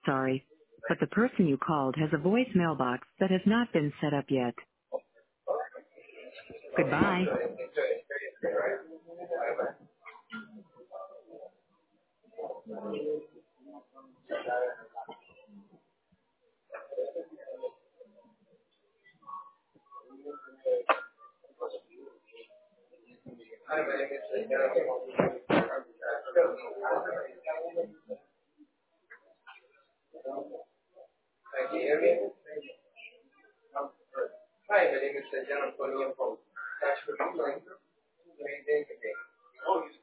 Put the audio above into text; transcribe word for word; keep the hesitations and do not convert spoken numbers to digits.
Sorry, but the person you called has a voice mailbox that has not been set up yet. Goodbye. Hi, my name is Sajjan. Hi, can you hear me? Hi, my name is Sajjan. I'm calling you from Dashboard. How are you doing today?